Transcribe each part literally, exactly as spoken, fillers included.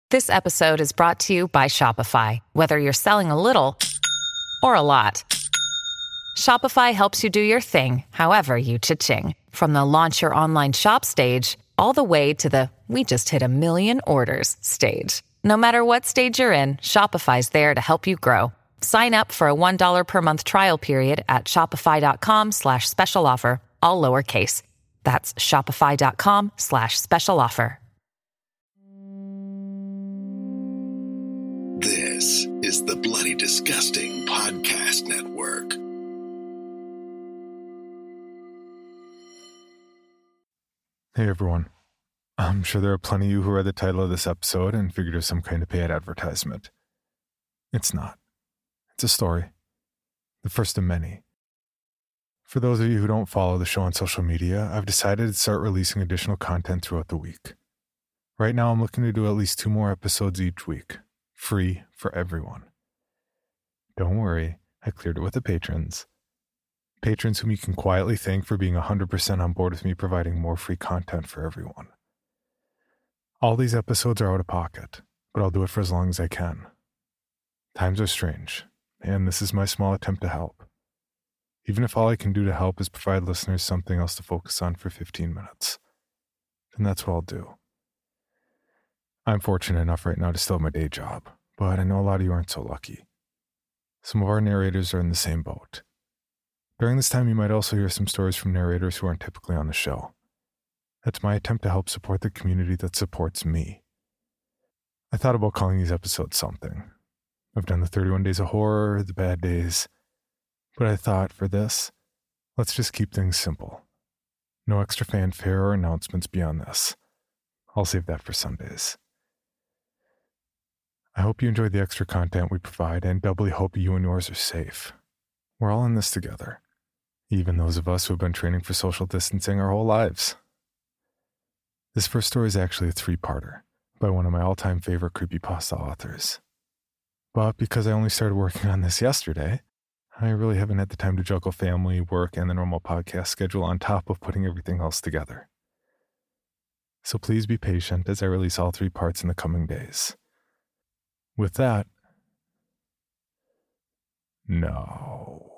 This episode is brought to you by Shopify. Whether you're selling a little or a lot, Shopify helps you do your thing, however you cha-ching. From the launch your online shop stage, all the way to the we just hit a million orders stage. No matter what stage you're in, Shopify's there to help you grow. Sign up for a one dollar per month trial period at shopify.com slash special offer, all lowercase. That's shopify.com slash special offer. This is the Bloody Disgusting Podcast Network. Hey everyone. I'm sure there are plenty of you who read the title of this episode and figured it was some kind of paid advertisement. It's not. It's a story. The first of many. For those of you who don't follow the show on social media, I've decided to start releasing additional content throughout the week. Right now I'm looking to do at least two more episodes each week. Free for everyone. Don't worry, I cleared it with the patrons. Patrons whom you can quietly thank for being one hundred percent on board with me providing more free content for everyone. All these episodes are out of pocket, but I'll do it for as long as I can. Times are strange, and this is my small attempt to help. Even if all I can do to help is provide listeners something else to focus on for fifteen minutes, then that's what I'll do. I'm fortunate enough right now to still have my day job, but I know a lot of you aren't so lucky. Some of our narrators are in the same boat. During this time, you might also hear some stories from narrators who aren't typically on the show. That's my attempt to help support the community that supports me. I thought about calling these episodes something. I've done the thirty-one Days of Horror, the Bad Days, but I thought for this, let's just keep things simple. No extra fanfare or announcements beyond this. I'll save that for Sundays. I hope you enjoyed the extra content we provide and doubly hope you and yours are safe. We're all in this together, even those of us who have been training for social distancing our whole lives. This first story is actually a three-parter by one of my all-time favorite creepypasta authors. But because I only started working on this yesterday, I really haven't had the time to juggle family, work, and the normal podcast schedule on top of putting everything else together. So please be patient as I release all three parts in the coming days. With that, no.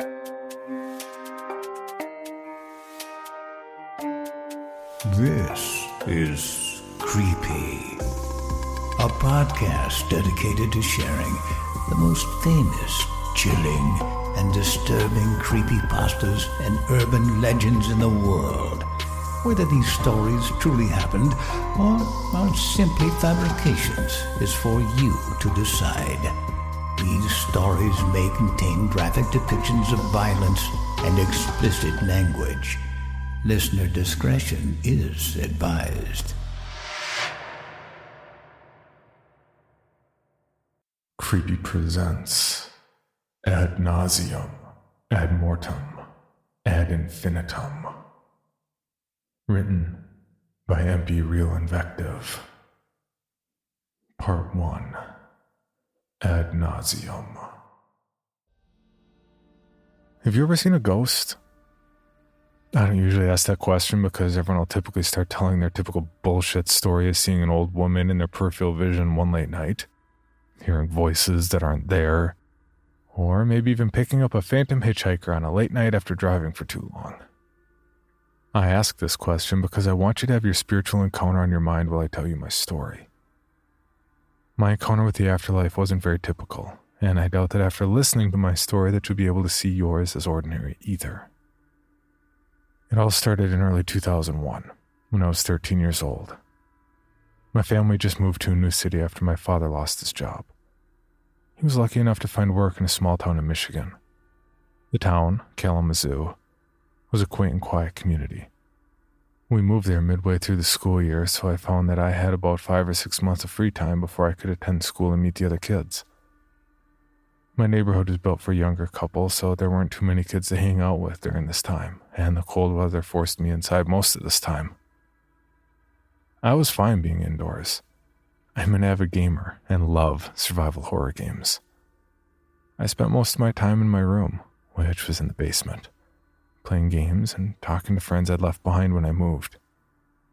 This is Creepy, a podcast dedicated to sharing the most famous, chilling, and disturbing creepypastas and urban legends in the world. Whether these stories truly happened or are simply fabrications is for you to decide. These stories may contain graphic depictions of violence and explicit language. Listener discretion is advised. Creepy presents Ad Nauseum, Ad Mortem, Ad Infinitum. Written by M P Real Invective. Part one. Ad Nauseum. Have you ever seen a ghost? I don't usually ask that question because everyone will typically start telling their typical bullshit story of seeing an old woman in their peripheral vision one late night, hearing voices that aren't there, or maybe even picking up a phantom hitchhiker on a late night after driving for too long. I ask this question because I want you to have your spiritual encounter on your mind while I tell you my story. My encounter with the afterlife wasn't very typical, and I doubt that after listening to my story that you'll be able to see yours as ordinary either. It all started in early two thousand one, when I was thirteen years old. My family just moved to a new city after my father lost his job. He was lucky enough to find work in a small town in Michigan. The town, Kalamazoo, was a quaint and quiet community. We moved there midway through the school year, so I found that I had about five or six months of free time before I could attend school and meet the other kids. My neighborhood was built for younger couples, so there weren't too many kids to hang out with during this time, and the cold weather forced me inside most of this time. I was fine being indoors. I'm an avid gamer and love survival horror games. I spent most of my time in my room, which was in the basement, playing games and talking to friends I'd left behind when I moved.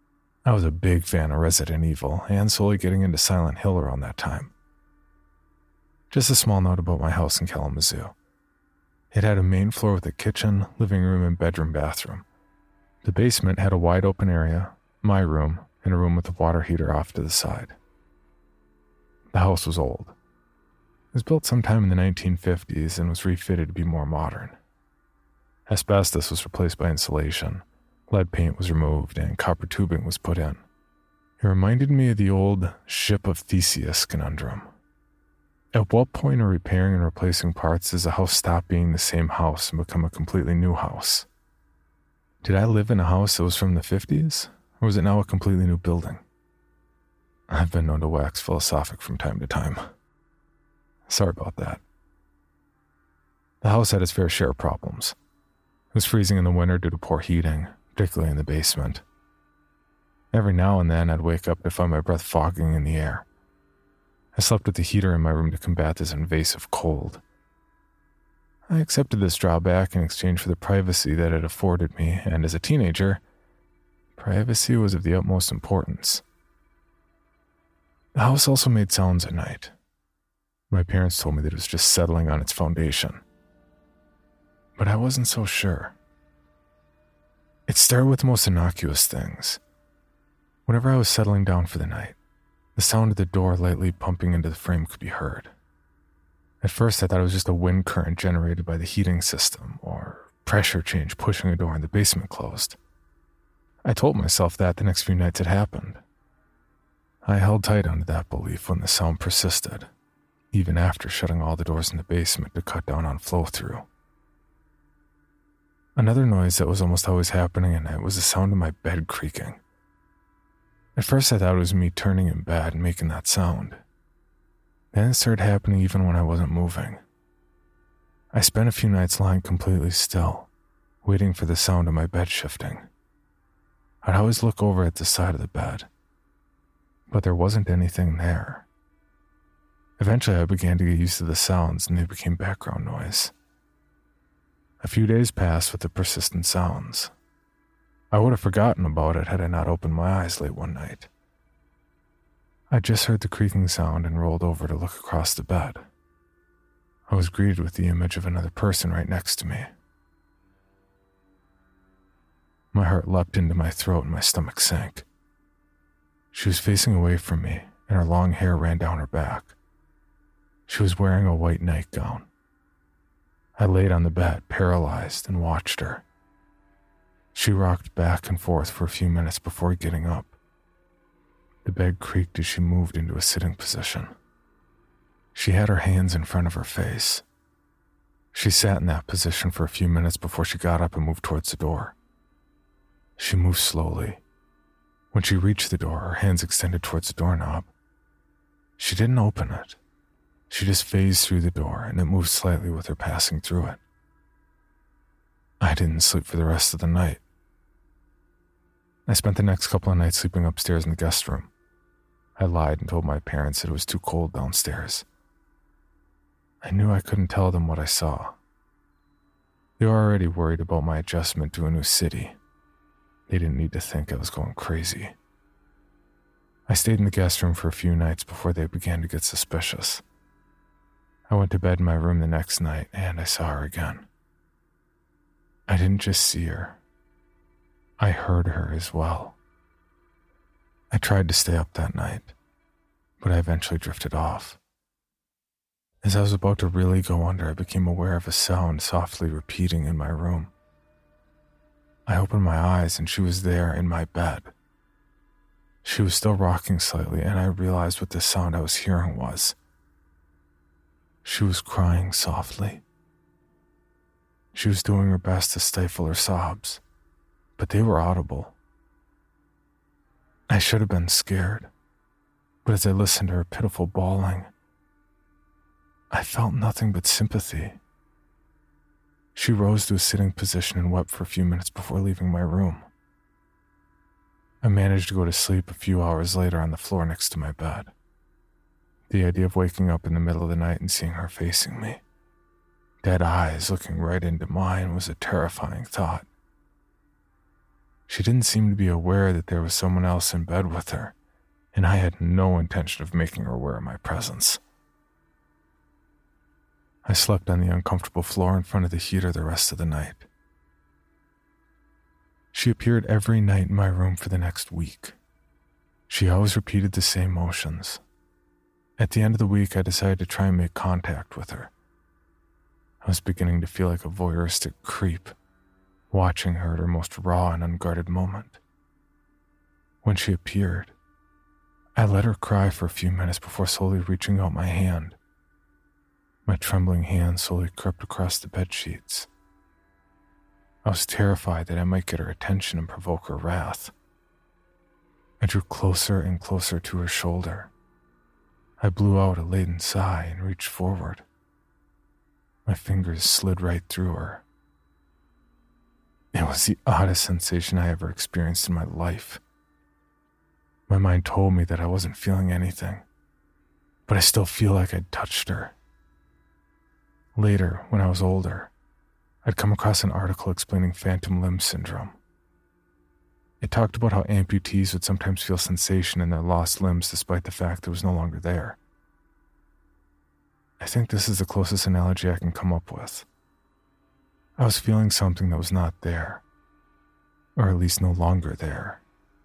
I was a big fan of Resident Evil and slowly getting into Silent Hill around that time. Just a small note about my house in Kalamazoo. It had a main floor with a kitchen, living room, and bedroom bathroom. The basement had a wide open area, my room, and a room with a water heater off to the side. The house was old. It was built sometime in the nineteen fifties and was refitted to be more modern. Asbestos was replaced by insulation, lead paint was removed, and copper tubing was put in. It reminded me of the old Ship of Theseus conundrum. At what point in repairing and replacing parts does a house stop being the same house and become a completely new house? Did I live in a house that was from the fifties, or was it now a completely new building? I've been known to wax philosophic from time to time. Sorry about that. The house had its fair share of problems. It was freezing in the winter due to poor heating, particularly in the basement. Every now and then I'd wake up to find my breath fogging in the air. I slept with the heater in my room to combat this invasive cold. I accepted this drawback in exchange for the privacy that it afforded me, and as a teenager, privacy was of the utmost importance. The house also made sounds at night. My parents told me that it was just settling on its foundation. But I wasn't so sure. It started with the most innocuous things. Whenever I was settling down for the night, the sound of the door lightly pumping into the frame could be heard. At first, I thought it was just a wind current generated by the heating system, or pressure change pushing a door in the basement closed. I told myself that the next few nights it happened. I held tight onto that belief when the sound persisted, even after shutting all the doors in the basement to cut down on flow-through. Another noise that was almost always happening at night was the sound of my bed creaking. At first I thought it was me turning in bed and making that sound. Then it started happening even when I wasn't moving. I spent a few nights lying completely still, waiting for the sound of my bed shifting. I'd always look over at the side of the bed, but there wasn't anything there. Eventually I began to get used to the sounds and they became background noise. A few days passed with the persistent sounds. I would have forgotten about it had I not opened my eyes late one night. I just heard the creaking sound and rolled over to look across the bed. I was greeted with the image of another person right next to me. My heart leapt into my throat and my stomach sank. She was facing away from me, and her long hair ran down her back. She was wearing a white nightgown. I laid on the bed, paralyzed, and watched her. She rocked back and forth for a few minutes before getting up. The bed creaked as she moved into a sitting position. She had her hands in front of her face. She sat in that position for a few minutes before she got up and moved towards the door. She moved slowly. When she reached the door, her hands extended towards the doorknob. She didn't open it. She just phased through the door, and it moved slightly with her passing through it. I didn't sleep for the rest of the night. I spent the next couple of nights sleeping upstairs in the guest room. I lied and told my parents that it was too cold downstairs. I knew I couldn't tell them what I saw. They were already worried about my adjustment to a new city. They didn't need to think I was going crazy. I stayed in the guest room for a few nights before they began to get suspicious. I went to bed in my room the next night, and I saw her again. I didn't just see her. I heard her as well. I tried to stay up that night, but I eventually drifted off. As I was about to really go under, I became aware of a sound softly repeating in my room. I opened my eyes and she was there in my bed. She was still rocking slightly, and I realized what the sound I was hearing was. She was crying softly. She was doing her best to stifle her sobs, but they were audible. I should have been scared, but as I listened to her pitiful bawling, I felt nothing but sympathy. She rose to a sitting position and wept for a few minutes before leaving my room. I managed to go to sleep a few hours later on the floor next to my bed. The idea of waking up in the middle of the night and seeing her facing me, dead eyes looking right into mine, was a terrifying thought. She didn't seem to be aware that there was someone else in bed with her, and I had no intention of making her aware of my presence. I slept on the uncomfortable floor in front of the heater the rest of the night. She appeared every night in my room for the next week. She always repeated the same motions. At the end of the week, I decided to try and make contact with her. I was beginning to feel like a voyeuristic creep, watching her at her most raw and unguarded moment. When she appeared, I let her cry for a few minutes before slowly reaching out my hand. My trembling hand slowly crept across the bed sheets. I was terrified that I might get her attention and provoke her wrath. I drew closer and closer to her shoulder. I blew out a laden sigh and reached forward. My fingers slid right through her. It was the oddest sensation I ever experienced in my life. My mind told me that I wasn't feeling anything, but I still feel like I'd touched her. Later, when I was older, I'd come across an article explaining phantom limb syndrome. It talked about how amputees would sometimes feel sensation in their lost limbs despite the fact it was no longer there. I think this is the closest analogy I can come up with. I was feeling something that was not there, or at least no longer there.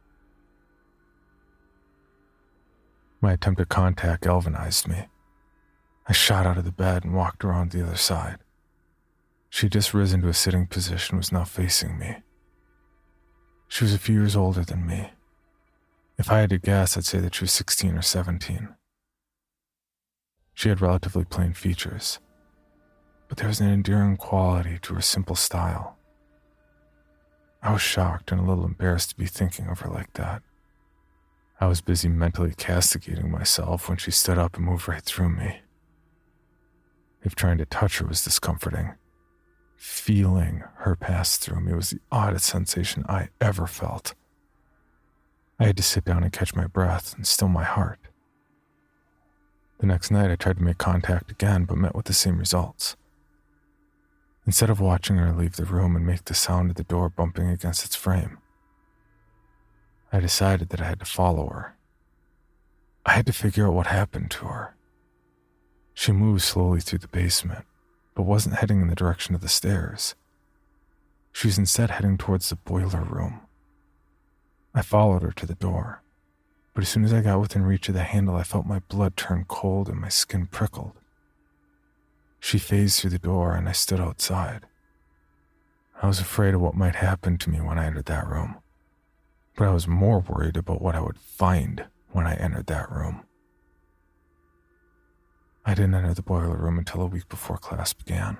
My attempt at contact galvanized me. I shot out of the bed and walked around the other side. She had just risen to a sitting position and was now facing me. She was a few years older than me. If I had to guess, I'd say that she was sixteen or seventeen. She had relatively plain features, but there was an endearing quality to her simple style. I was shocked and a little embarrassed to be thinking of her like that. I was busy mentally castigating myself when she stood up and moved right through me. If trying to touch her was discomforting, feeling her pass through me was the oddest sensation I ever felt. I had to sit down and catch my breath and still my heart. The next night I tried to make contact again, but met with the same results. Instead of watching her leave the room and make the sound of the door bumping against its frame, I decided that I had to follow her. I had to figure out what happened to her. She moved slowly through the basement, but wasn't heading in the direction of the stairs. She was instead heading towards the boiler room. I followed her to the door, but as soon as I got within reach of the handle, I felt my blood turn cold and my skin prickled. She phased through the door and I stood outside. I was afraid of what might happen to me when I entered that room, but I was more worried about what I would find when I entered that room. I didn't enter the boiler room until a week before class began.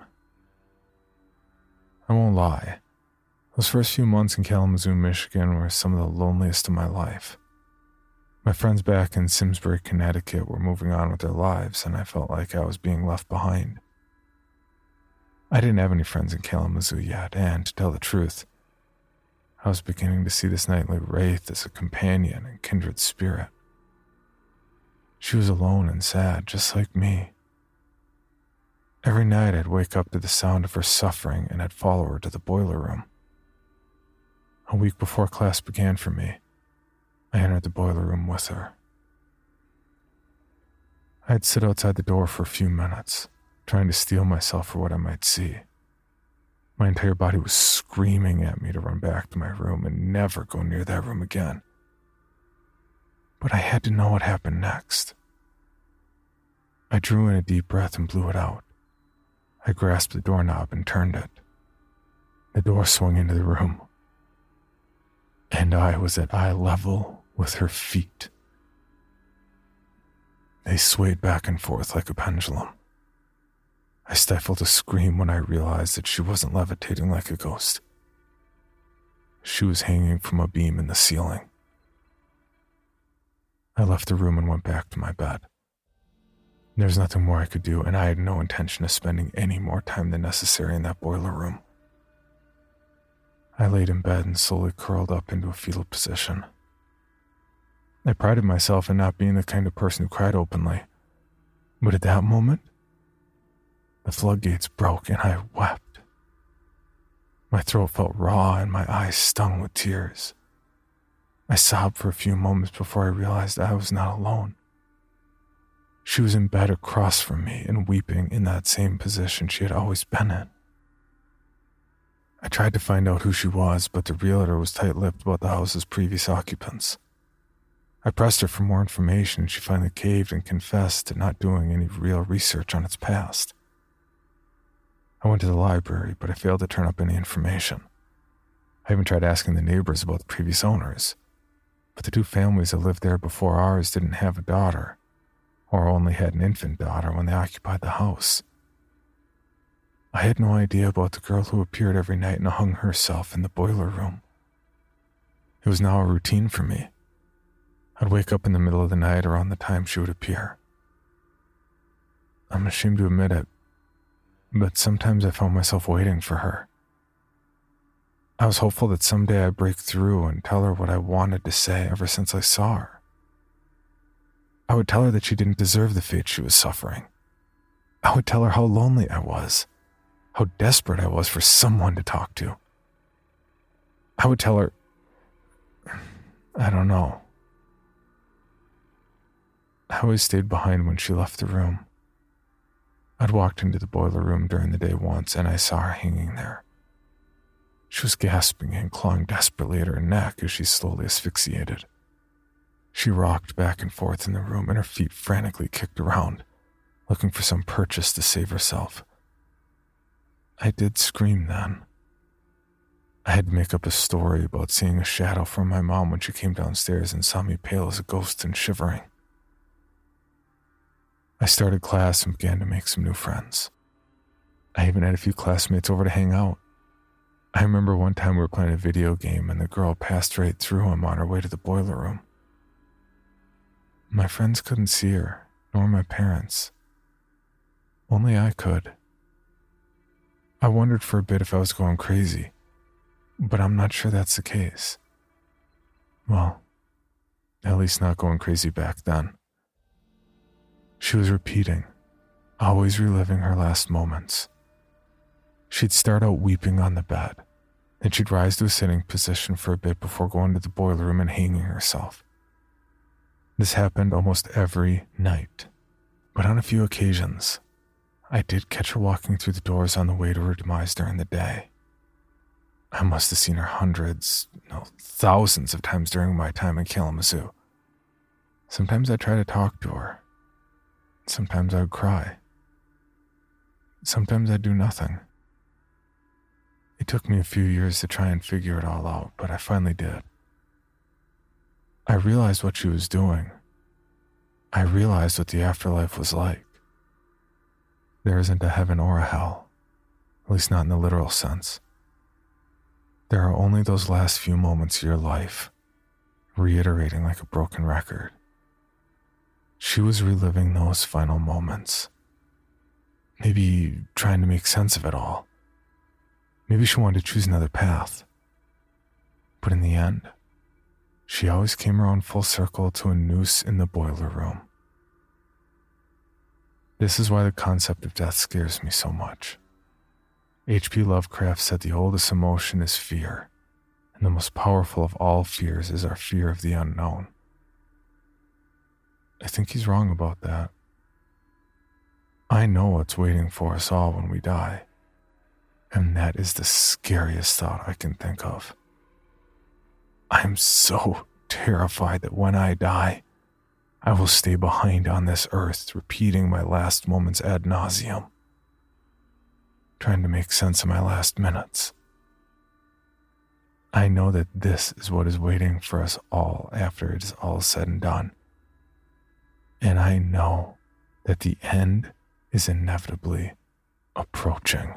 I won't lie, those first few months in Kalamazoo, Michigan were some of the loneliest of my life. My friends back in Simsbury, Connecticut were moving on with their lives, and I felt like I was being left behind. I didn't have any friends in Kalamazoo yet, and to tell the truth, I was beginning to see this nightly wraith as a companion and kindred spirit. She was alone and sad, just like me. Every night I'd wake up to the sound of her suffering and I'd follow her to the boiler room. A week before class began for me, I entered the boiler room with her. I'd sit outside the door for a few minutes, trying to steel myself for what I might see. My entire body was screaming at me to run back to my room and never go near that room again. But I had to know what happened next. I drew in a deep breath and blew it out. I grasped the doorknob and turned it. The door swung into the room, and I was at eye level with her feet. They swayed back and forth like a pendulum. I stifled a scream when I realized that she wasn't levitating like a ghost. She was hanging from a beam in the ceiling. I left the room and went back to my bed. There was nothing more I could do, and I had no intention of spending any more time than necessary in that boiler room. I laid in bed and slowly curled up into a fetal position. I prided myself in not being the kind of person who cried openly, but at that moment, the floodgates broke and I wept. My throat felt raw and my eyes stung with tears. I sobbed for a few moments before I realized I was not alone. She was in bed across from me and weeping in that same position she had always been in. I tried to find out who she was, but the realtor was tight-lipped about the house's previous occupants. I pressed her for more information and she finally caved and confessed to not doing any real research on its past. I went to the library, but I failed to turn up any information. I even tried asking the neighbors about the previous owners, but the two families that lived there before ours didn't have a daughter, or only had an infant daughter when they occupied the house. I had no idea about the girl who appeared every night and hung herself in the boiler room. It was now a routine for me. I'd wake up in the middle of the night around the time she would appear. I'm ashamed to admit it, but sometimes I found myself waiting for her. I was hopeful that someday I'd break through and tell her what I wanted to say ever since I saw her. I would tell her that she didn't deserve the fate she was suffering. I would tell her how lonely I was, how desperate I was for someone to talk to. I would tell her, I don't know. I always stayed behind when she left the room. I'd walked into the boiler room during the day once and I saw her hanging there. She was gasping and clawing desperately at her neck as she slowly asphyxiated. She rocked back and forth in the room and her feet frantically kicked around, looking for some purchase to save herself. I did scream then. I had to make up a story about seeing a shadow from my mom when she came downstairs and saw me pale as a ghost and shivering. I started class and began to make some new friends. I even had a few classmates over to hang out. I remember one time we were playing a video game and the girl passed right through him on her way to the boiler room. My friends couldn't see her, nor my parents. Only I could. I wondered for a bit if I was going crazy, but I'm not sure that's the case. Well, at least not going crazy back then. She was repeating, always reliving her last moments. She'd start out weeping on the bed, then she'd rise to a sitting position for a bit before going to the boiler room and hanging herself. This happened almost every night, but on a few occasions, I did catch her walking through the doors on the way to her demise during the day. I must have seen her hundreds, no, thousands of times during my time in Kalamazoo. Sometimes I'd try to talk to her. Sometimes I would cry. Sometimes I'd do nothing. It took me a few years to try and figure it all out, but I finally did. I realized what she was doing. I realized what the afterlife was like. There isn't a heaven or a hell, at least not in the literal sense. There are only those last few moments of your life, reiterating like a broken record. She was reliving those final moments. Maybe trying to make sense of it all. Maybe she wanted to choose another path. But in the end, she always came around full circle to a noose in the boiler room. This is why the concept of death scares me so much. H P Lovecraft said the oldest emotion is fear, and the most powerful of all fears is our fear of the unknown. I think he's wrong about that. I know what's waiting for us all when we die, and that is the scariest thought I can think of. I am so terrified that when I die, I will stay behind on this earth, repeating my last moments ad nauseum, trying to make sense of my last minutes. I know that this is what is waiting for us all after it is all said and done. And I know that the end is inevitably approaching.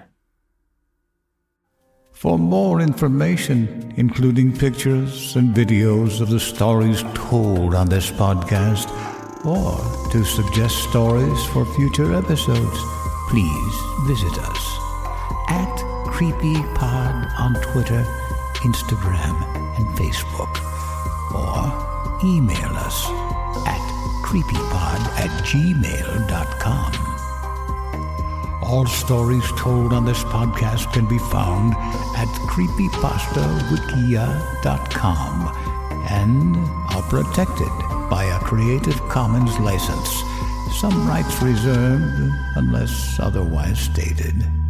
For more information, including pictures and videos of the stories told on this podcast, or to suggest stories for future episodes, please visit us at CreepyPod on Twitter, Instagram, and Facebook, or email us at creepypod at gmail dot com. All stories told on this podcast can be found at creepypasta wikia dot com and are protected by a Creative Commons license. Some rights reserved unless otherwise stated.